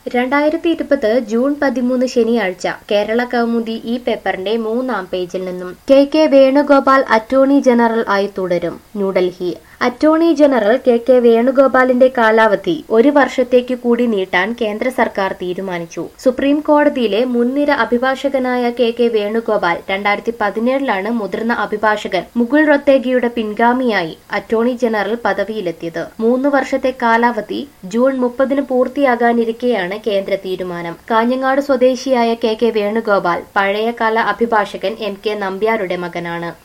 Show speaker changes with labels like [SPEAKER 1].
[SPEAKER 1] 2020 June 13 ശനിയാഴ്ച കേരള കൗമുദി ഈ പേപ്പറിന്റെ 3-ാം പേജിൽ നിന്നും കെ വേണുഗോപാൽ അറ്റോർണി ജനറൽ ആയി തുടരും. ന്യൂഡൽഹി അറ്റോർണി ജനറൽ കെ വേണുഗോപാലിന്റെ കാലാവധി 1 വർഷത്തേക്ക് കൂടി നീട്ടാൻ കേന്ദ്ര സർക്കാർ തീരുമാനിച്ചു. സുപ്രീം കോടതിയിലെ മുൻനിര അഭിഭാഷകനായ കെ വേണുഗോപാൽ 2017ലാണ് മുതിർന്ന അഭിഭാഷകൻ മുകുൾ റോത്തഗിയുടെ പിൻഗാമിയായി അറ്റോർണി ജനറൽ പദവിയിലെത്തിയത്. 3 വർഷത്തെ കാലാവധി ജൂൺ 30 പൂർത്തിയാകാനിരിക്കെയാണ് കേന്ദ്ര തീരുമാനം. കാഞ്ഞങ്ങാട് സ്വദേശിയായ കെ വേണുഗോപാൽ പഴയകാല അഭിഭാഷകൻ MK നമ്പ്യാരുടെ മകനാണ്.